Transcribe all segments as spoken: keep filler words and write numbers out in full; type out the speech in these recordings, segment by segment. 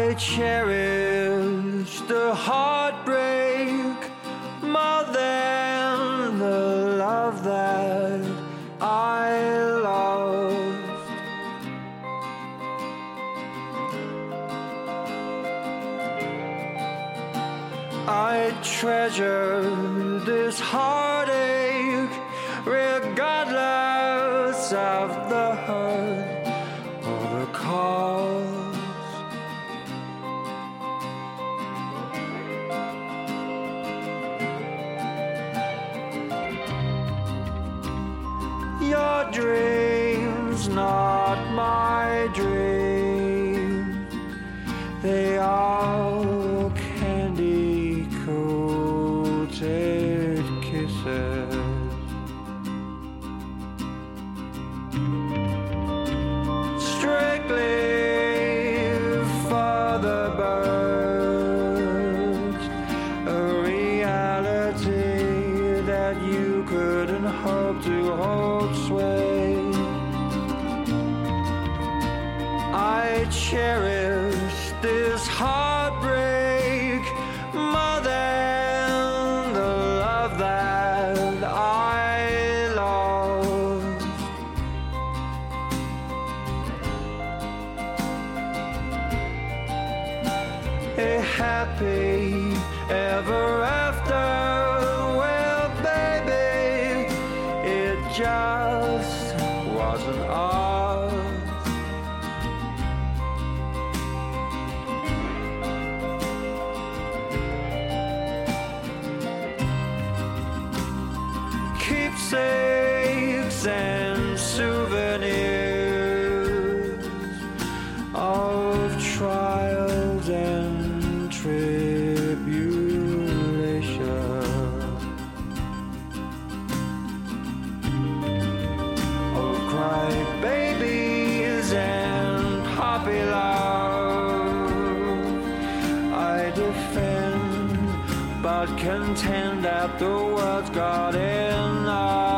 I cherish the heartbreak more than the love that I lost. I treasure this heartache regardless of the hurt or the cost. Your dreams, not my dreams. They are candy-coated kisses. Strictly for the birds, a reality that you couldn't hope to hold sway. I cherish this heartbreak more than the love that I lost. A happy ever after, well baby, it just wasn't ours. Keepsakes and souvenirs of trials and tribulation, of cry babies and puppy love. I defend but contend that the world's got enough.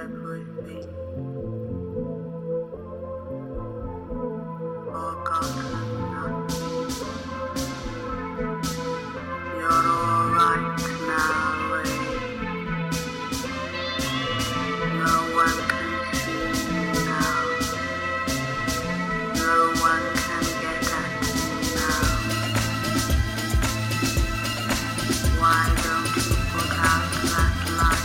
everything forgotten nothing. You're alright now, eh? No one can see you now. No one can get at you now. Why don't you put out that light?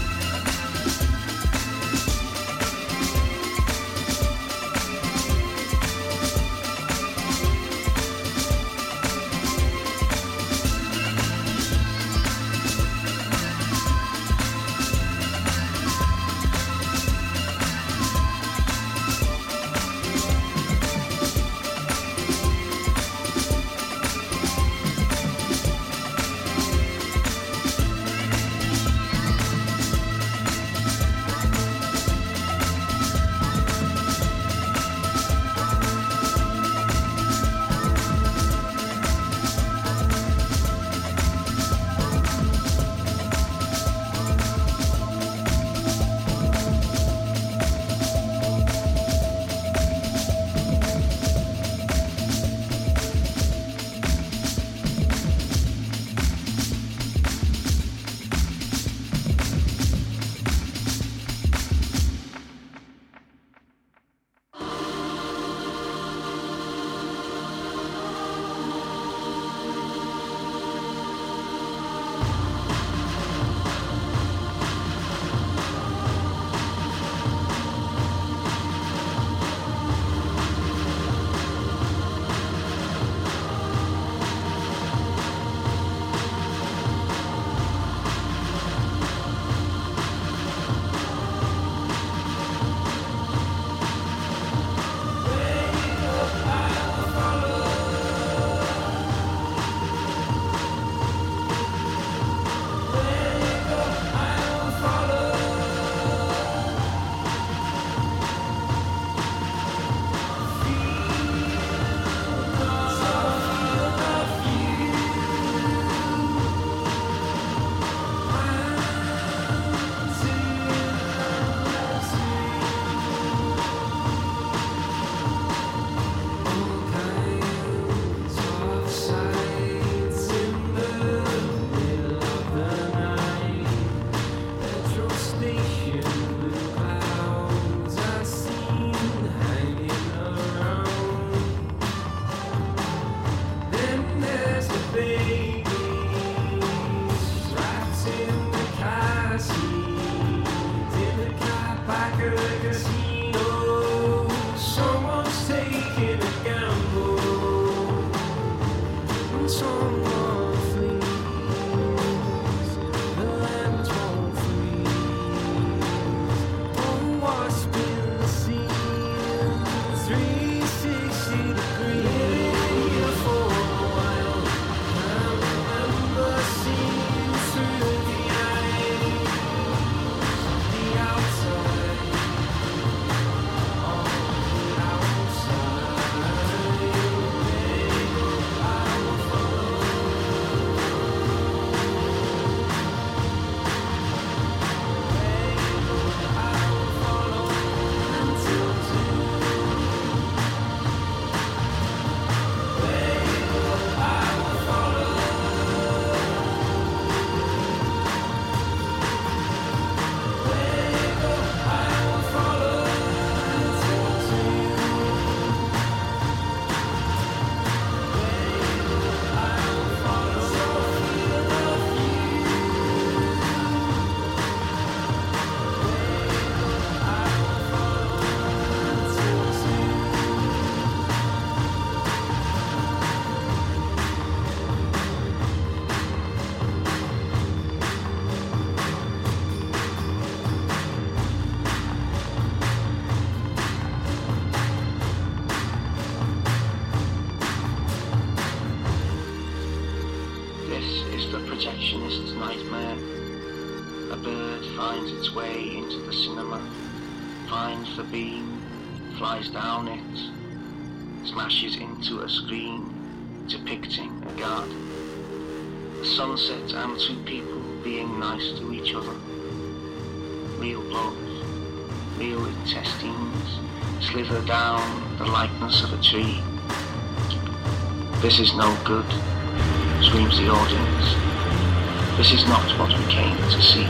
projectionist's nightmare. A bird finds its way into the cinema, finds the beam, flies down it, smashes into a screen, depicting a god. A sunset and two people being nice to each other. Real love. real intestines slither down the likeness of a tree. This is no good, screams the audience. This is not what we came to see.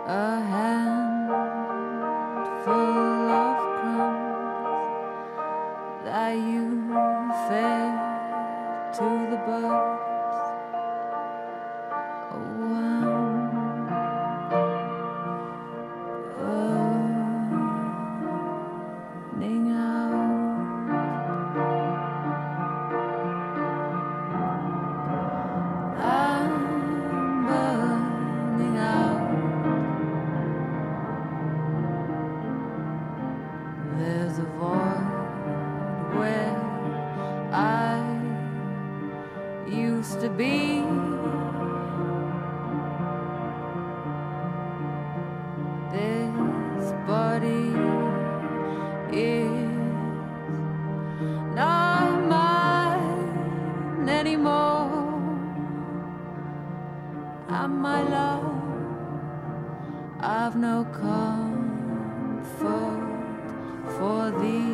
a handful of crumbs that you fed to the birds. One burning out. I'm burning out. There's a void where I used to be. This body is not mine anymore. And my love, I've no comfort for thee.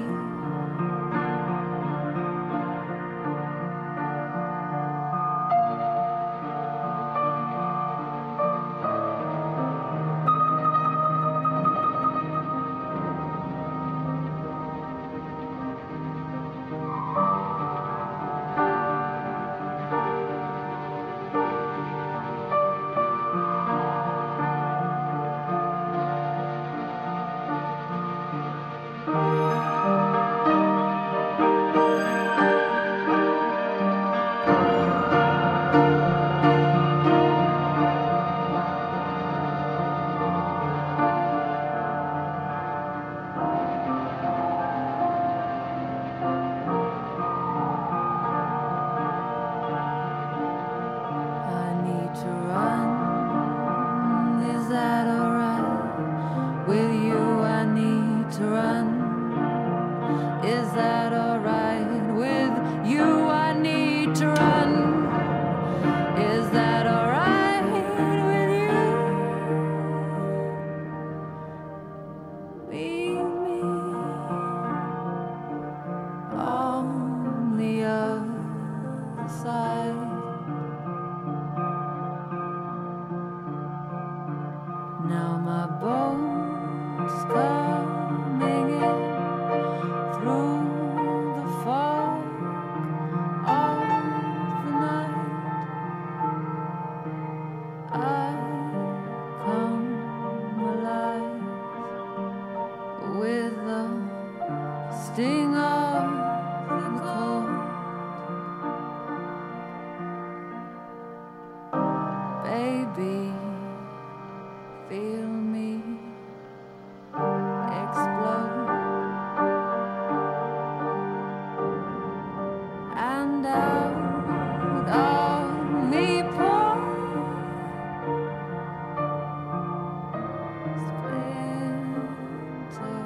Now my boat's coming in through the fog of the night. I come alive with the sting of the cold. Baby, feel me explode, and out of me pour splinters of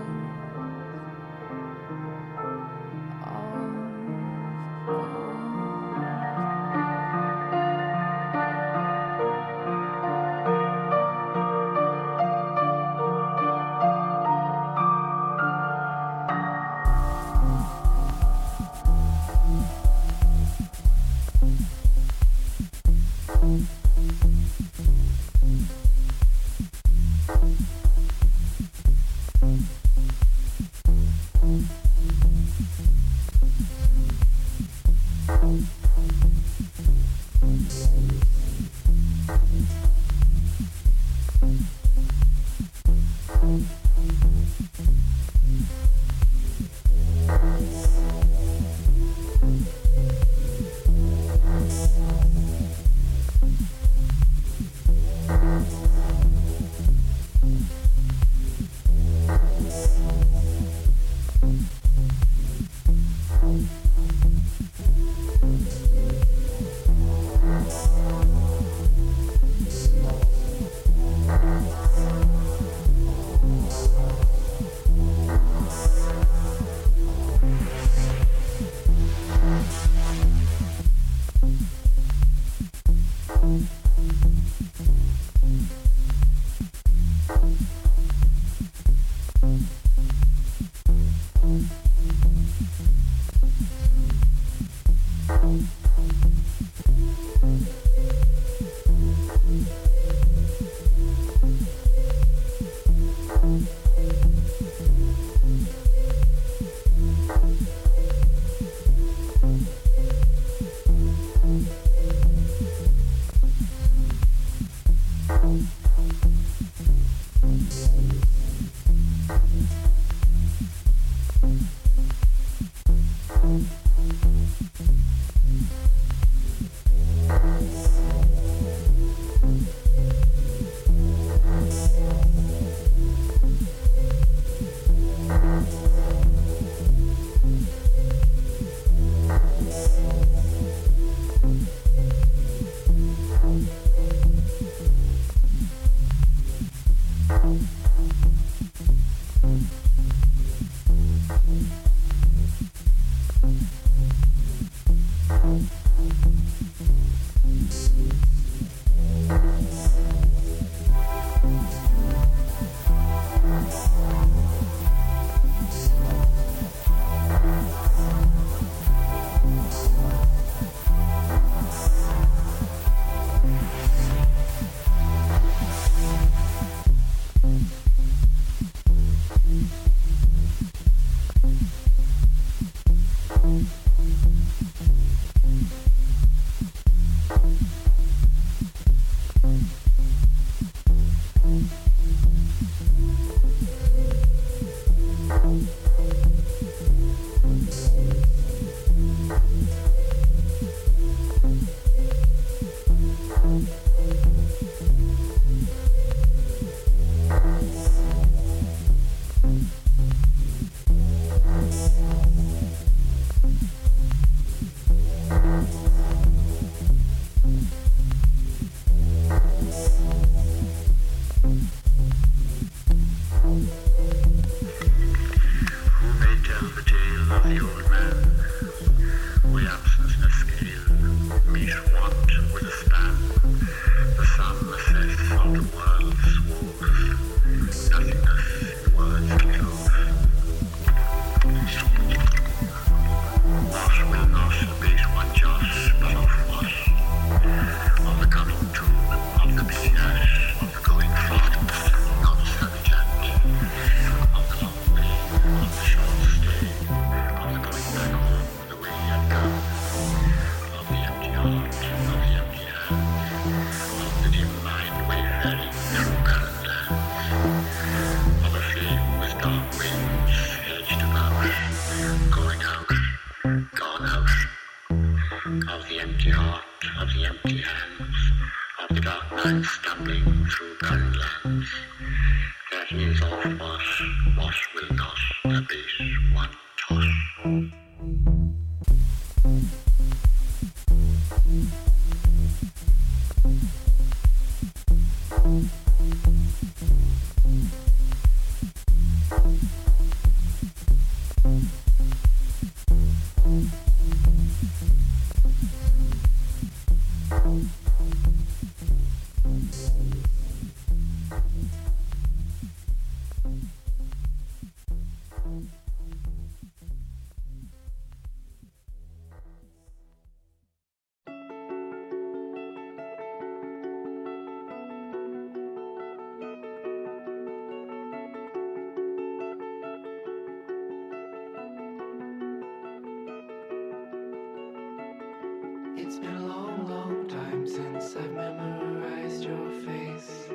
It's been a long, long time since I've memorized your face.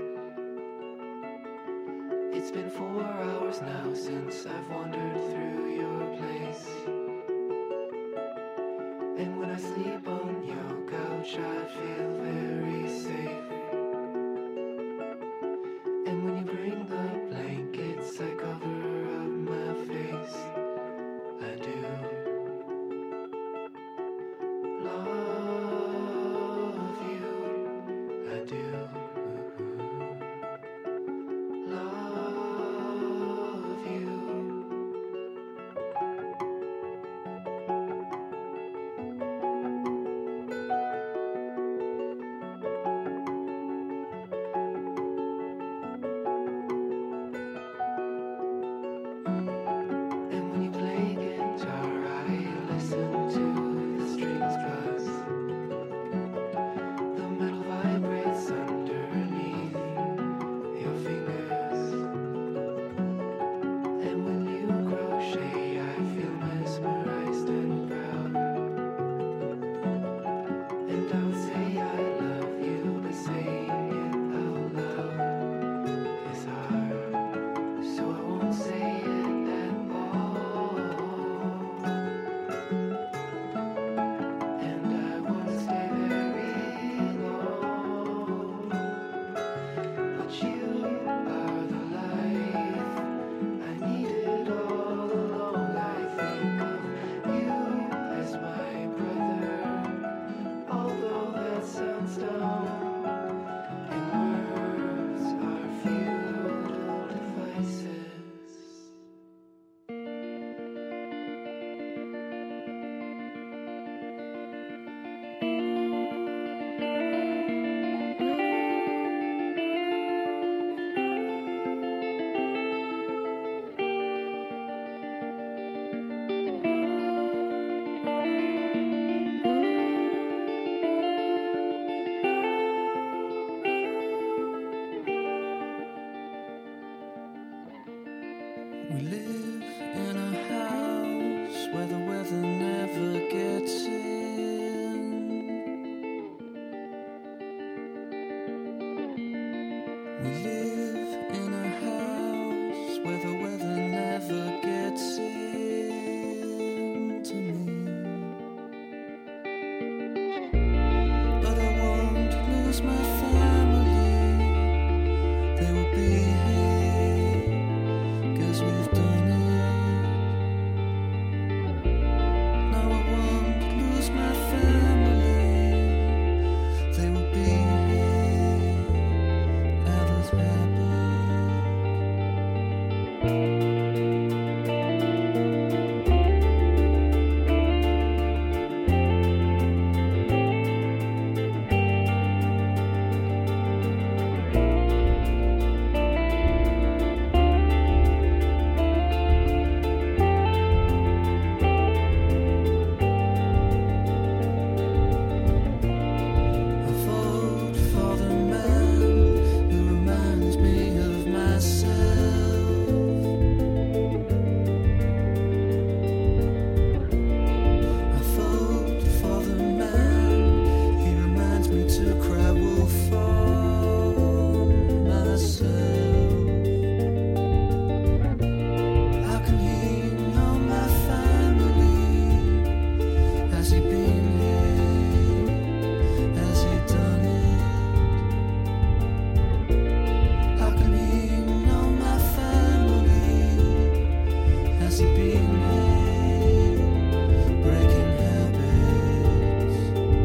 It's been four hours now since I've wandered through your place. And when I sleep on your couch, I feel very safe. And when you bring the blankets, I cover up my face. I do love you. I do love you. And when you play guitar, I listen to the strings buzz. The metal vibrates under We live in a house where the weather never gets into me. But I won't lose my family. They will be here, 'cause we've done it. No, I won't lose my family. They will be here, out of habit. I vote for the man who reminds me of myself. I vote for the man, he reminds me to cry wolf for myself. How can he know my family? Has he been here? Has he done it? How can he know my family? Has he been here? Breaking habits.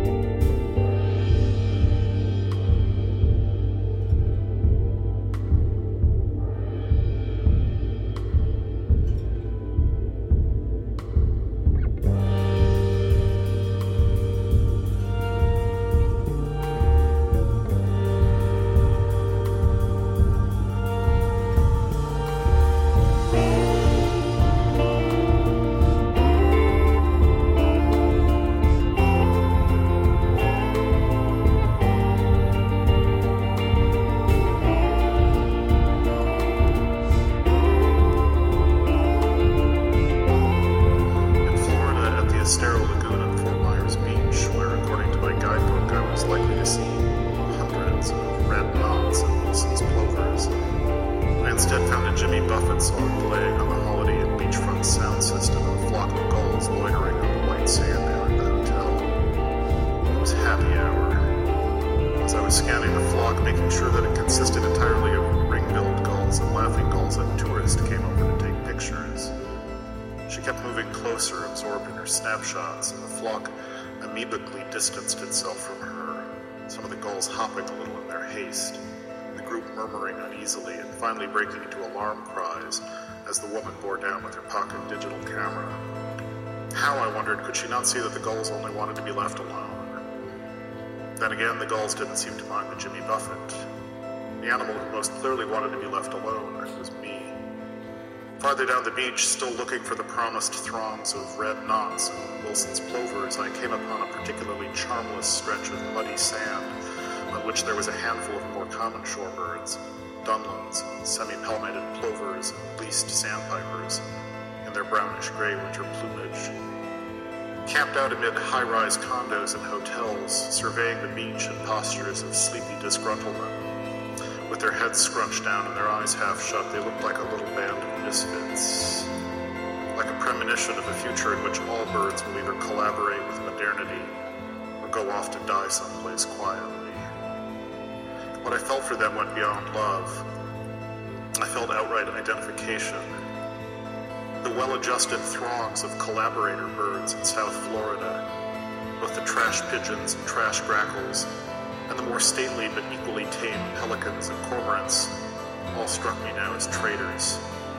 In Florida, at the Estero Lagoon on Fort Myers Beach, where, according to my guidebook, I was likely to see hundreds of red knots and Wilson's plovers, I instead found a Jimmy Buffett song playing on the Holiday Inn beachfront sound system and a flock of gulls loitering on the white sand behind the hotel. It was happy hour. As I was scanning the flock, making sure that it consisted entirely of ring-billed gulls and laughing gulls, a tourist came over to take pictures. She kept moving closer, absorbed in her snapshots, and the flock amoebically distanced itself from her, some of the gulls hopping a little in their haste, the group murmuring uneasily and finally breaking into alarm cries as the woman bore down with her pocket digital camera. How, I wondered, could she not see that the gulls only wanted to be left alone? Then again, the gulls didn't seem to mind the Jimmy Buffett. The animal who most clearly wanted to be left alone was me. Farther down the beach, still looking for the promised throngs of red knots and Wilson's plovers, I came upon a particularly charmless stretch of muddy sand on which there was a handful of more common shorebirds, dunlins, semi-palmated plovers, and least sandpipers in their brownish-gray winter plumage. Camped out amid high-rise condos and hotels, surveying the beach in postures of sleepy disgruntlement. With their heads scrunched down and their eyes half shut, they looked like a little band of misfits. Like a premonition of a future in which all birds will either collaborate with modernity or go off to die someplace quietly. What I felt for them went beyond love. I felt outright identification. The well-adjusted throngs of collaborator birds in South Florida, both the trash pigeons and trash grackles, and the more stately but equally tame pelicans and cormorants, all struck me now as traitors.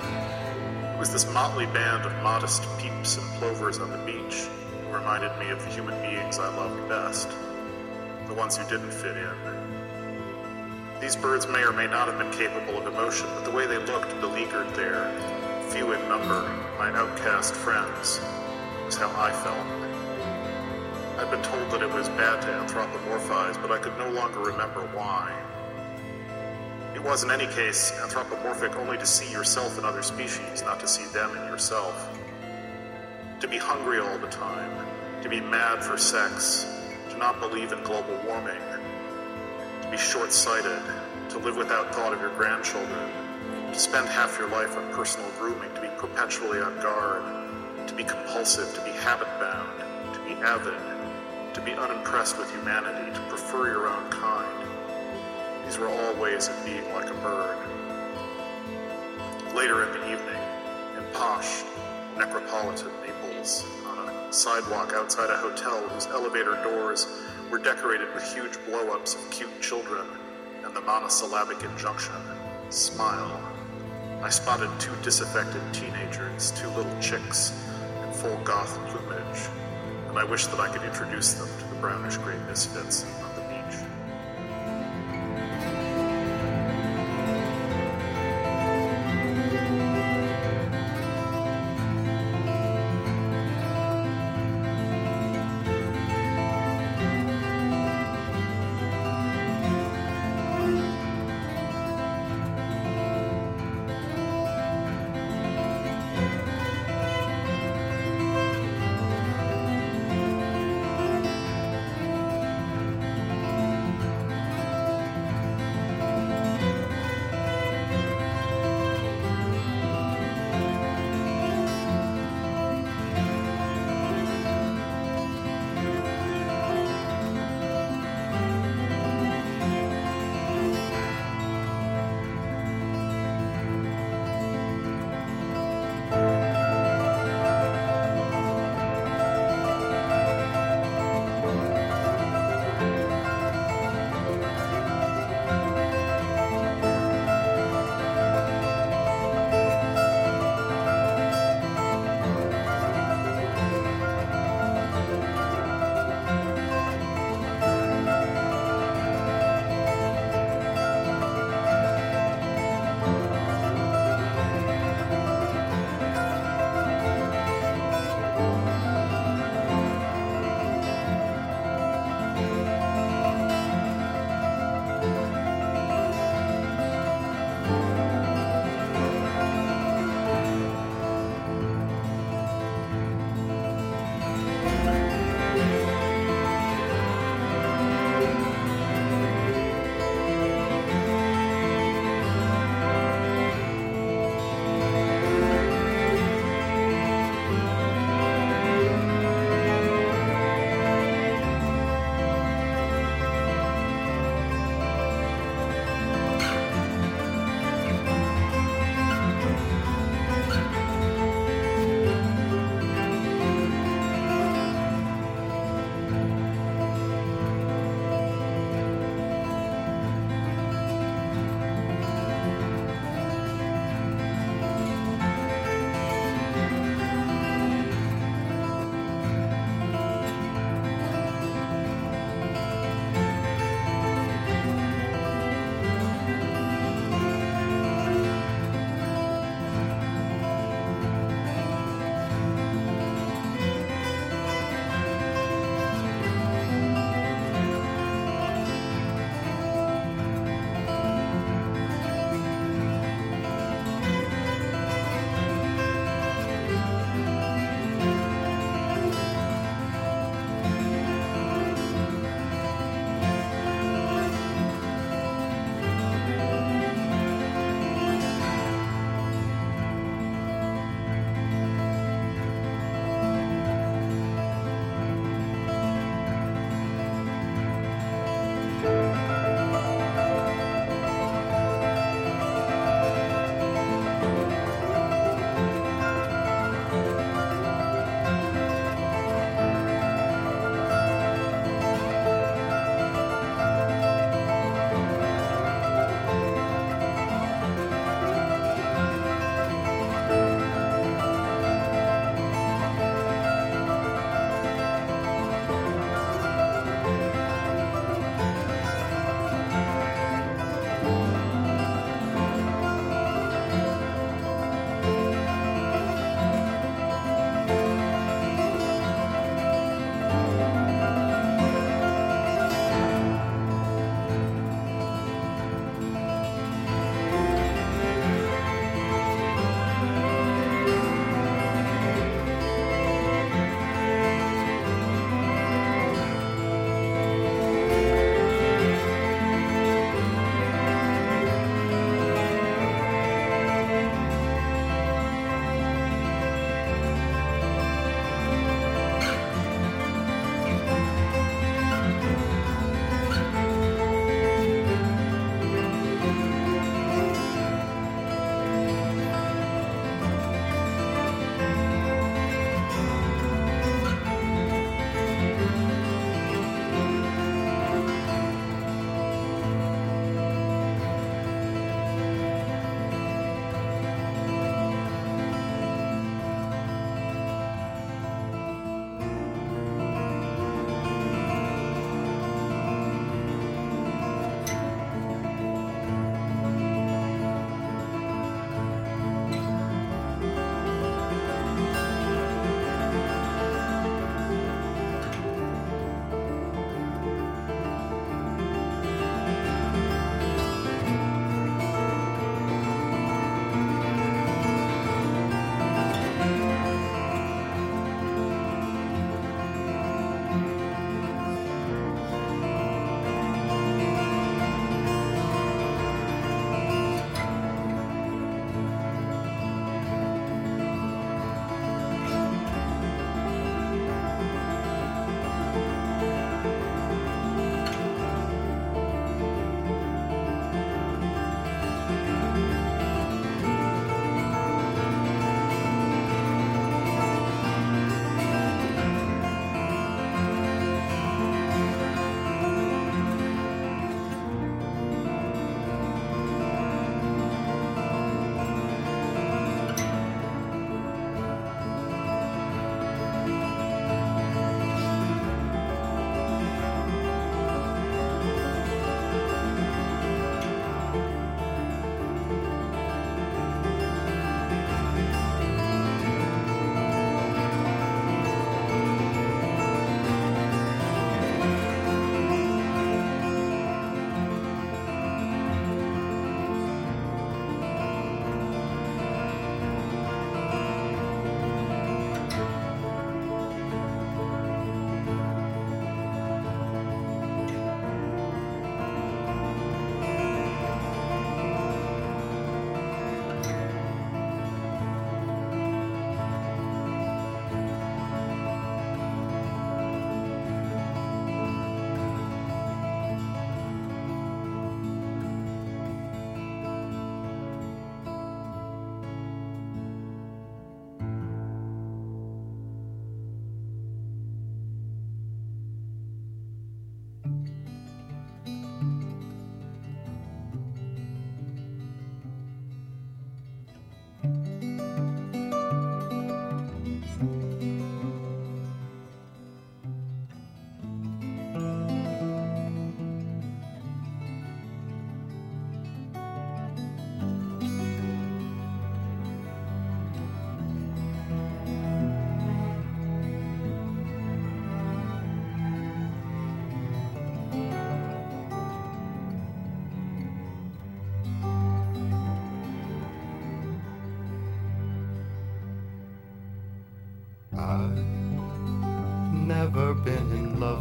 It was this motley band of modest peeps and plovers on the beach who reminded me of the human beings I loved best, the ones who didn't fit in. These birds may or may not have been capable of emotion, but the way they looked beleaguered there, few in number, my outcast friends, was how I felt. I'd been told that it was bad to anthropomorphize, but I could no longer remember why. It was, in any case, anthropomorphic only to see yourself in other species, not to see them in yourself. To be hungry all the time, to be mad for sex, to not believe in global warming, to be short-sighted, to live without thought of your grandchildren, to spend half your life on personal grooming, to be perpetually on guard, to be compulsive, to be habit-bound, to be avid, to be unimpressed with humanity, to prefer your own kind. These were all ways of being like a bird. Later in the evening, in posh, necropolitan Naples, on a sidewalk outside a hotel whose elevator doors were decorated with huge blow-ups of cute children and the monosyllabic injunction, smile, I spotted two disaffected teenagers, two little chicks, in full goth plumage, and I wished that I could introduce them to the brownish-gray misfits on the beach.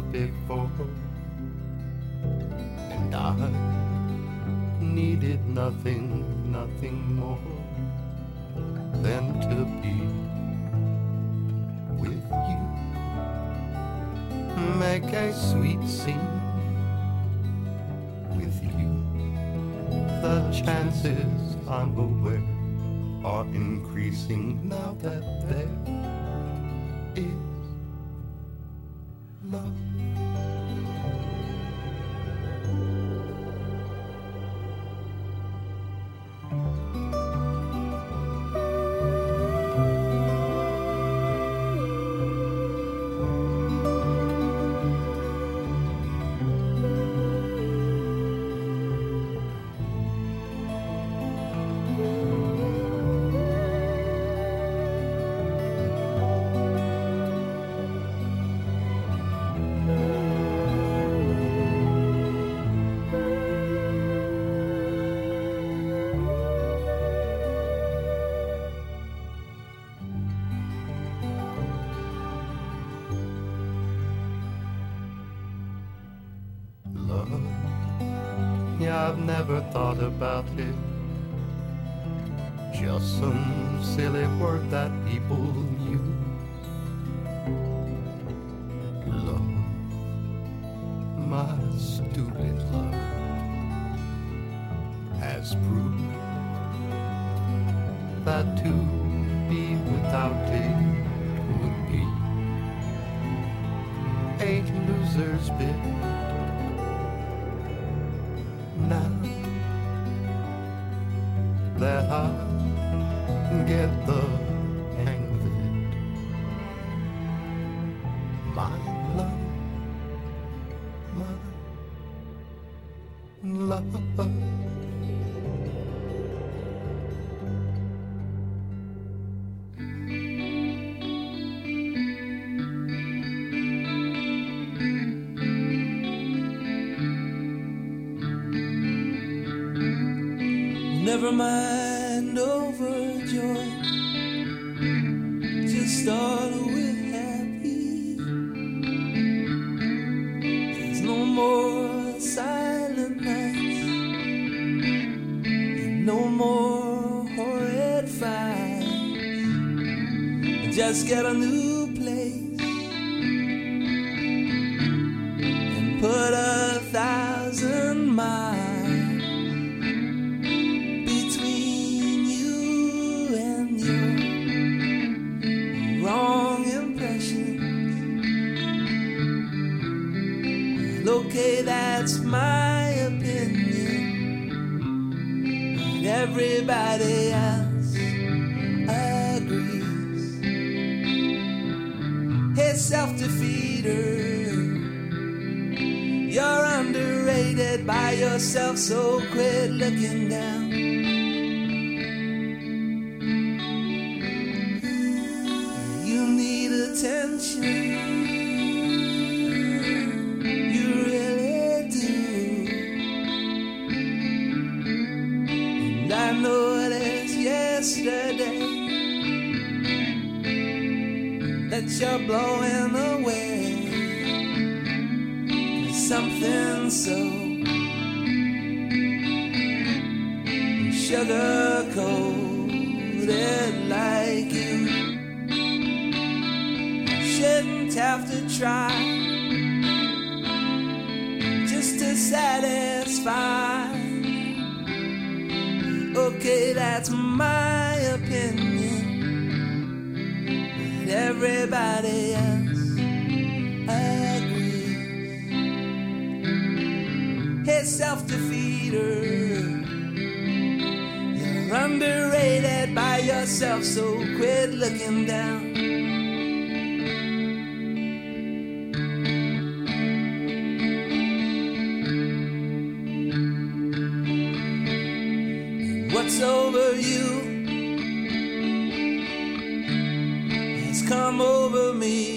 before, and I needed nothing, nothing more than to be with you. Make a sweet scene with you. The chances, I'm aware, are increasing now that there is love. I've never thought about it. Just some silly word that people use. Love, my stupid love, has proved that to be without it would be a loser's bit. Now that I get the hang of it, my love, my love. Never mind overjoyed, just start with happy. There's no more silent nights, and no more horrid fights. Just get a new place and put a thousand miles okay, that's my opinion, but everybody else agrees. Hey, self-defeater, you're underrated by yourself, so quit looking down. You need attention. I know it is yesterday that you're blowing away. Something so sugar-coated like you shouldn't have to try just to satisfy. Okay, that's my opinion, but everybody else agrees. Hey, self-defeater, you're underrated by yourself, so quit looking down. What's over you has come over me.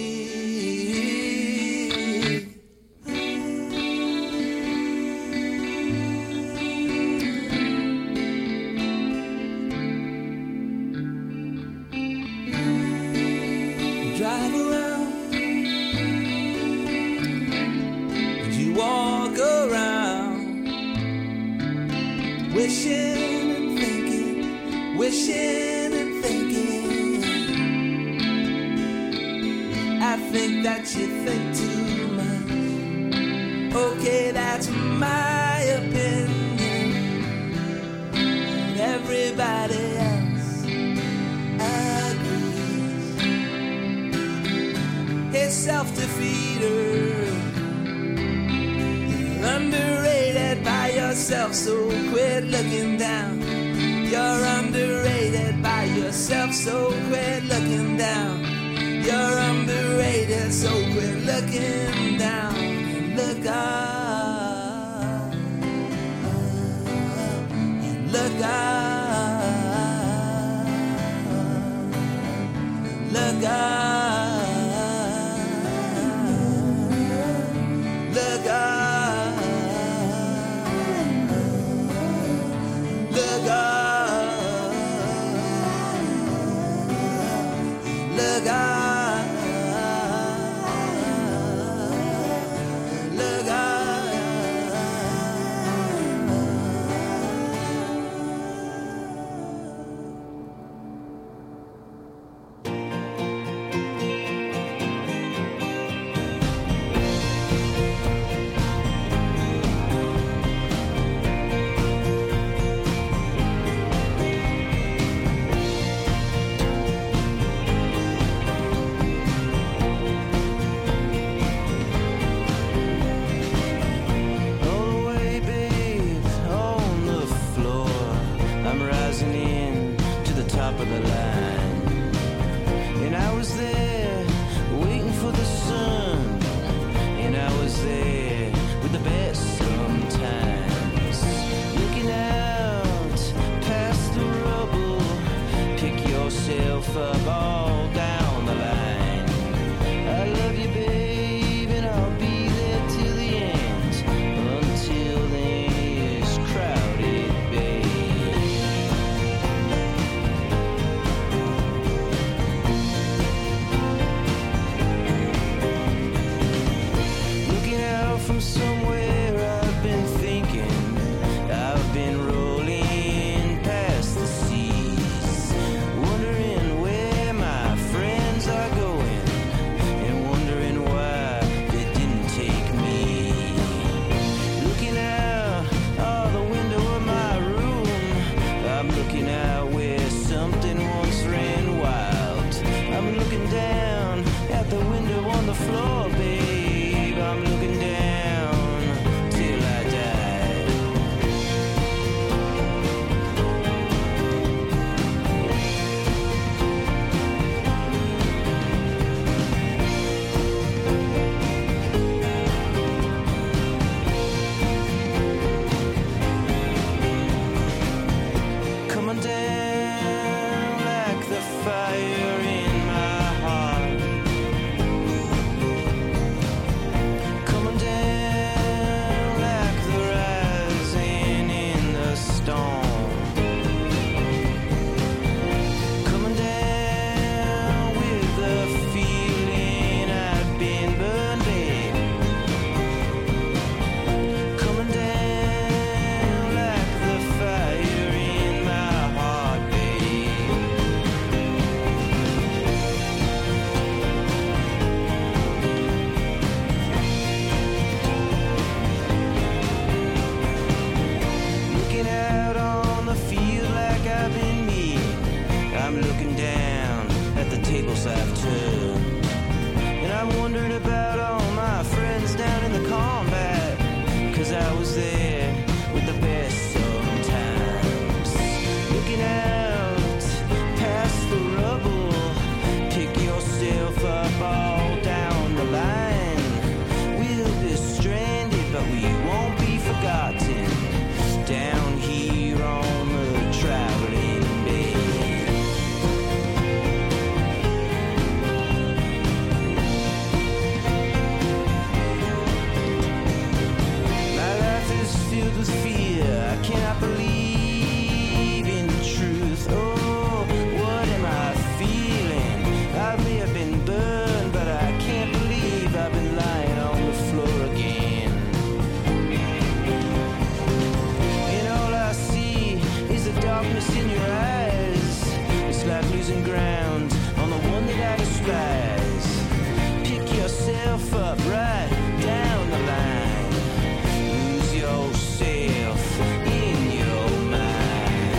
Drive around wishing and thinking, wishing and thinking. I think that you think too much. Okay, that's my opinion. Everybody else agrees. Hey, self-defeater, you're underrated by yourself, so quit looking down. You're underrated by yourself, so quit looking down. You're underrated, so quit looking down and look up, and look up, look up, look up, look up, look up. darkness in your eyes. It's like losing ground on the one that I despise. Pick yourself up right down the line. Lose yourself in your mind.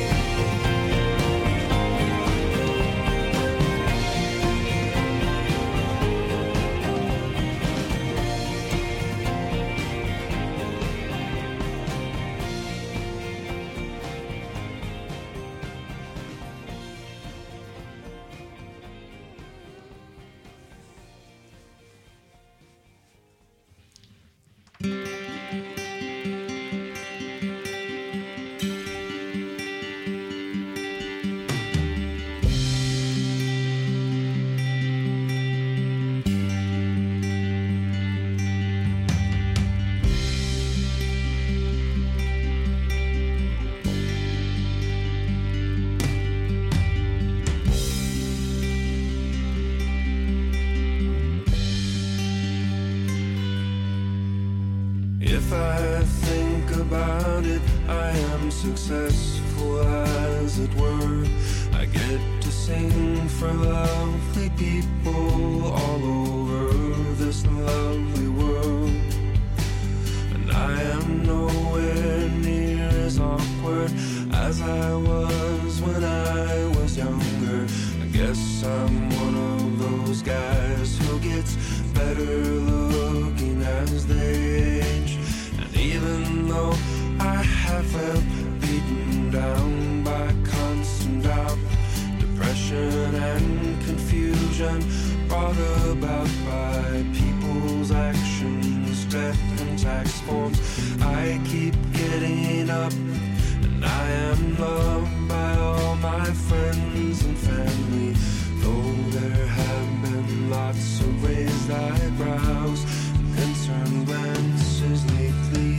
If I think about it, I am successful, as it were. I get to sing for lovely people all over this lovely world. And I am nowhere near as awkward as I was when I was younger. I guess I'm one of those guys who gets better looking as they age. And even though I have felt beaten down by constant doubt, depression and confusion brought about by people's actions, death and tax forms, I keep getting up, and I am loved by all my friends and family, though there have been lots of raised eyebrows and concerned glances lately.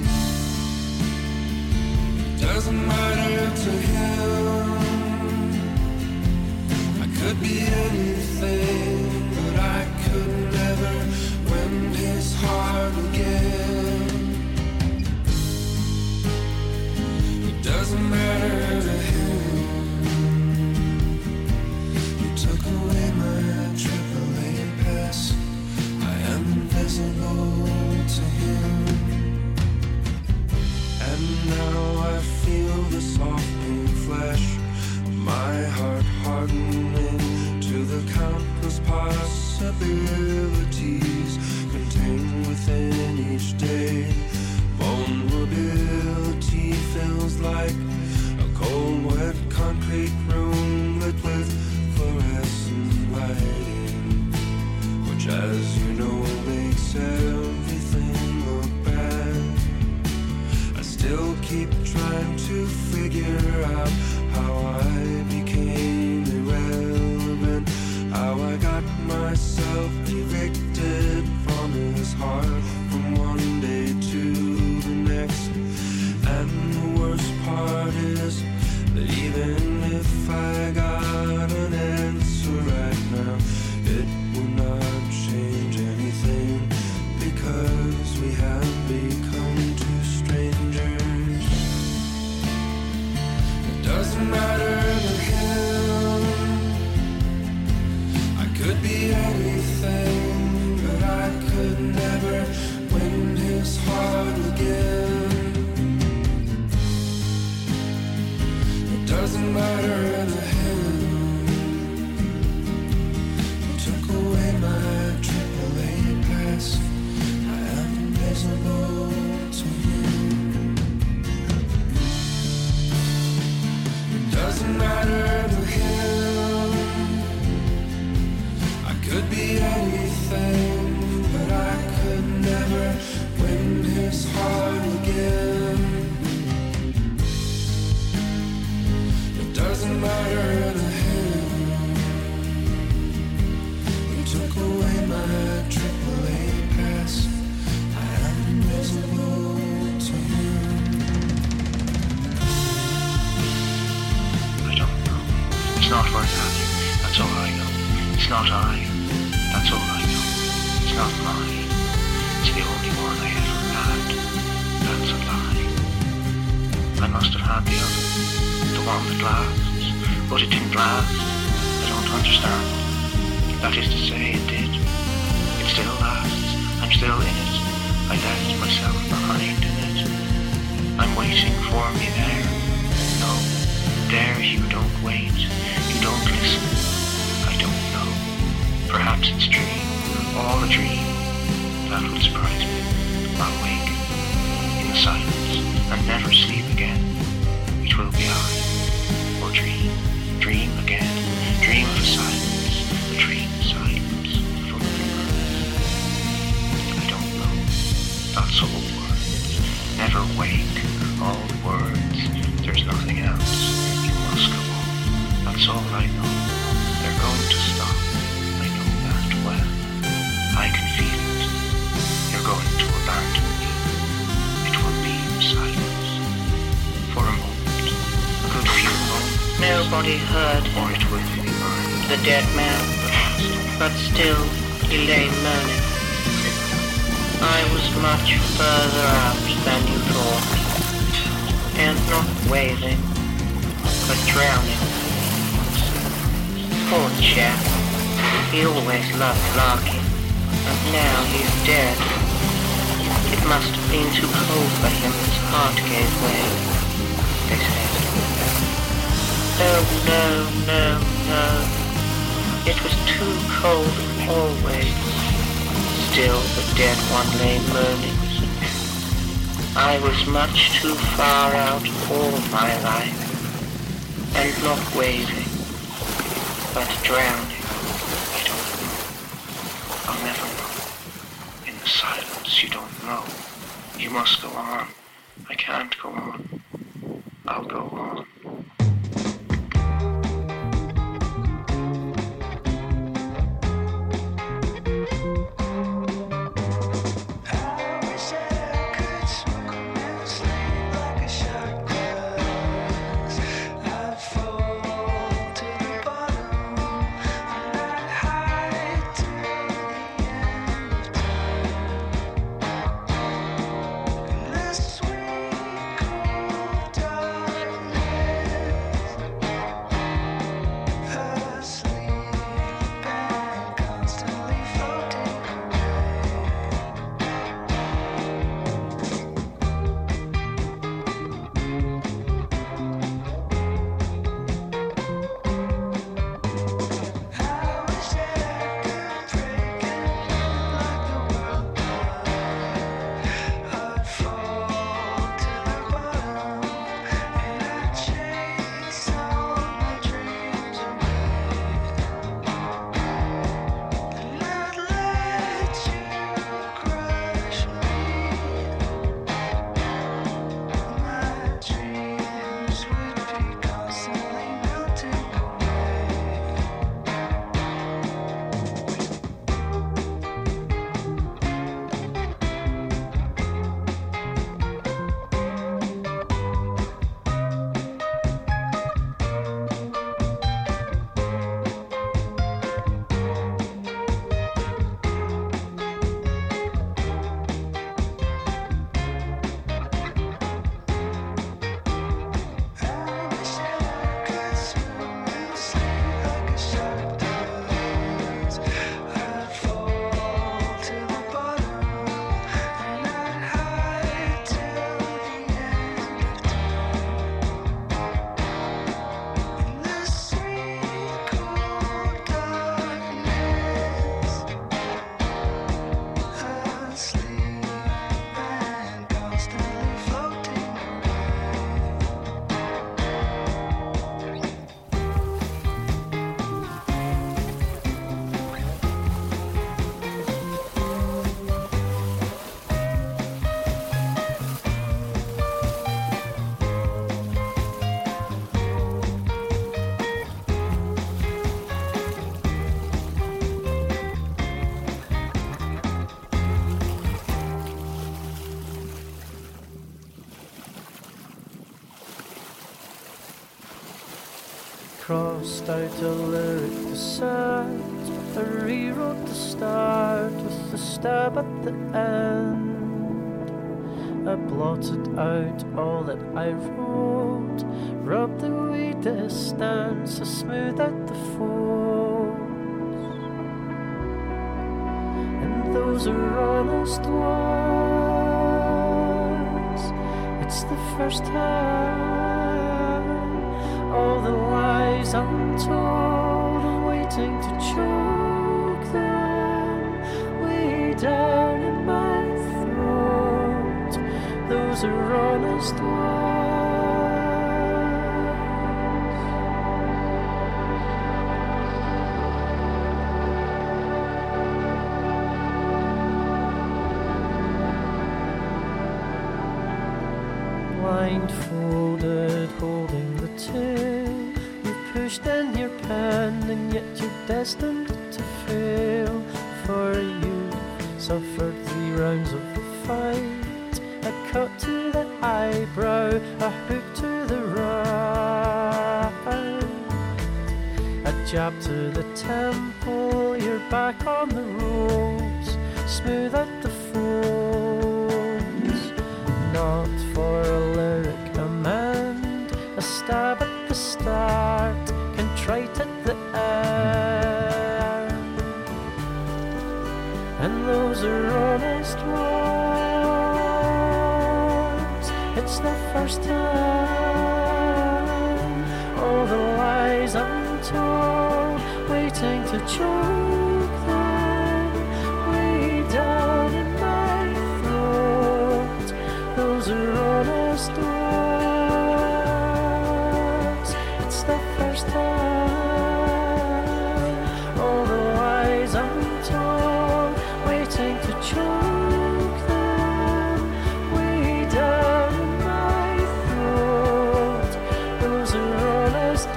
Doesn't matter to him, I could be anything, but I could never win his heart again. It doesn't matter to him, you took away my triple A pass, I am invisible to him. And now I feel the soft pink flesh of my heart hardening to the countless possibilities contained within each day. Vulnerability feels like a cold, wet concrete room lit with fluorescent lighting, which, as you know, makes everything look bad. Still keep trying to figure out how I became irrelevant, how I got myself evicted from his heart from one day to the next. And the worst part is that even if I got an answer right now, it would not change anything, because we have become two strangers. Doesn't matter to him, I could be anything, but I could never win his heart again. It doesn't matter to him, he took away my triple A pass, I am invisible to him. Doesn't matter to him, I could be anything, but I could never win his heart again. It doesn't matter to him, he took away my triple A pass, I am invisible to him. It's not worth having, that's all I know. It's not I, that's all I know. It's not mine, it's the only one I ever had. That's a lie. I must have had the other. one that lasts, but it didn't last. I don't understand. That is to say, it did. It still lasts. I'm still in it. I left myself behind in it. I'm waiting for me there. No, there you don't wait. You don't listen. I don't know. Perhaps it's a dream, all a dream. That would surprise me. I'll wake in the silence and never sleep again. It will be I, or dream, dream again, dream of silence, the dream silence, full of words. I don't know. That's all words. Never wake, all words. There's nothing else. You must go on. That's all I know. They're going to stop. I know that well. I can feel it. You're going to abandon me. It will be silence. For a moment. A good few moments. Nobody heard Or it will be mine. the dead man, but still he lay moaning. I was much further out than you thought, and not waving, but drowning. Poor chap, he always loved larking, and now he's dead. It must have been too cold for him, his heart gave way, they said. Oh no, no, no, it was too cold always. Still the dead one lay moaning. I was much too far out all my life, and not waving, but drowning. I don't know. I'll never know. In the silence, you don't know. You must go on. I can't go on. I'll go on. Crossed out a lyric to set, I rewrote the start with the stab at the end. I blotted out all that I wrote, rubbed the wheel distance to smooth out the folds. And those are honest ones. It's the first time. All the lies untold are waiting to choke them way down in my throat. Those are honest ones. Blindfolded, holding the tail, you pushed in your pen, and yet you're destined to fail. For you've suffered three rounds of the fight, a cut to the eyebrow, a hook to the right, a jab to the temple. You're back on the ropes, smooth at the folds. Not for a lyric amend, a stab at the start, contrite at the end. And those are honest ones. It's the first time. All the lies untold, waiting to choke them way down in my throat. Those are honest ones. It's the first time. All the lies untold, waiting to choke them way down in my throat. Those are honest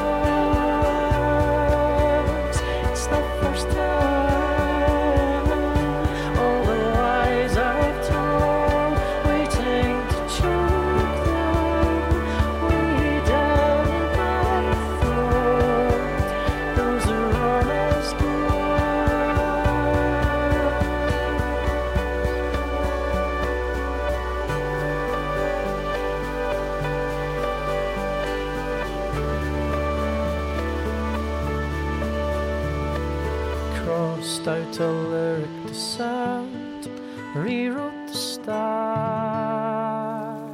ones. It's the first time. All the lies I've told, waiting to choke them way down in my throat. Those are honest ones. Crossed out a lyric to sound, rewrote the start.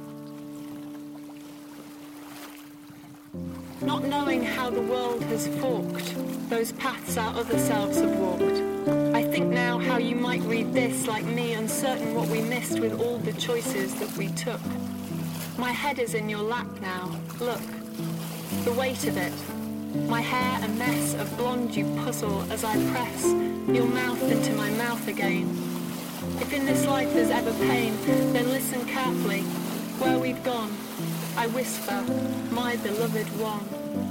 Not knowing how the world has forked, those paths our other selves have walked. I think now how you might read this like me, uncertain what we missed with all the choices that we took. My head is in your lap now, look, the weight of it. My hair a mess of blonde you puzzle as I press your mouth into my mouth again. If in this life there's ever pain, then listen carefully. Where we've gone, I whisper, my beloved one.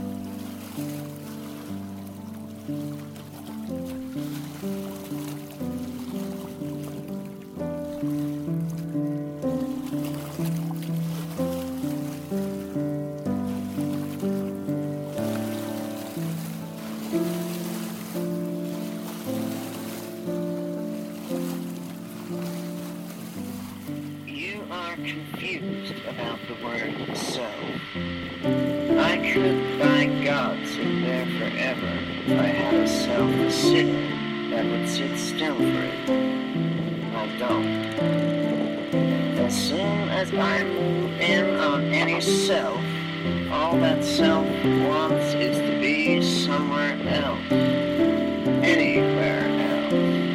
You are confused about the word so. I could, by God, sit there forever if I had a self sitter that would sit still for it. I don't. As soon as I move in on any self, all that self wants is to be somewhere else. Anywhere else.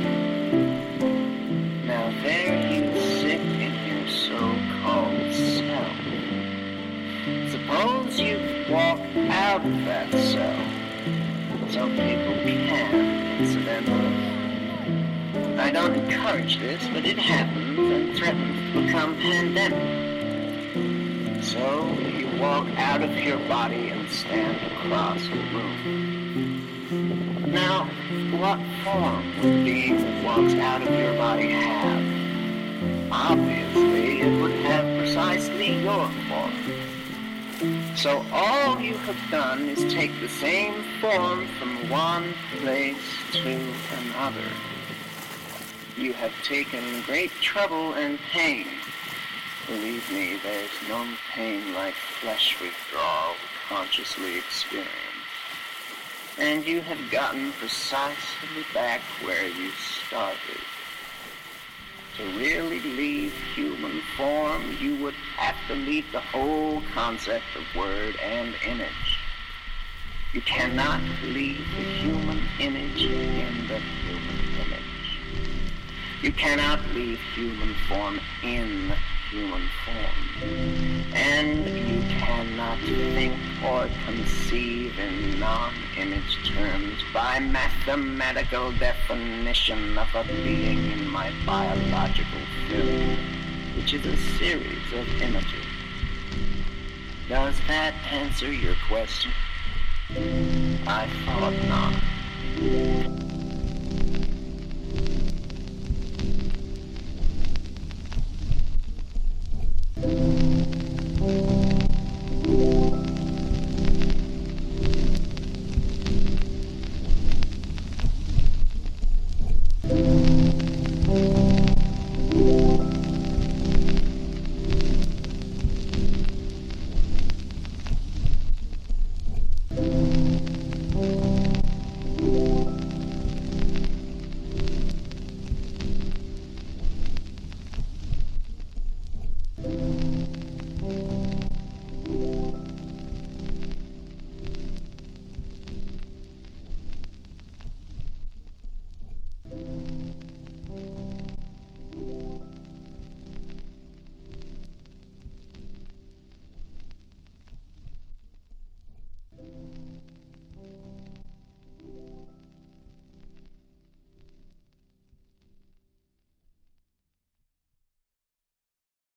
Now there you sit in your so-called self. Suppose you walk out of that self. Some people can, incidentally. I don't encourage this, but it happens and threatens to become pandemic. So you walk out of your body and stand across the room. Now, what form would the being that walks out of your body have? Obviously, it would have precisely your form. So all you have done is take the same form from one place to another. You have taken great trouble and pain Believe me, there's no pain like flesh withdrawal consciously experienced. And you have gotten precisely back where you started. To really leave human form, you would have to leave the whole concept of word and image. You cannot leave the human image in the human image. You cannot leave human form in human form. And you cannot think or conceive in non-image terms by mathematical definition of a being in my biological film, which is a series of images. Does that answer your question? I thought not.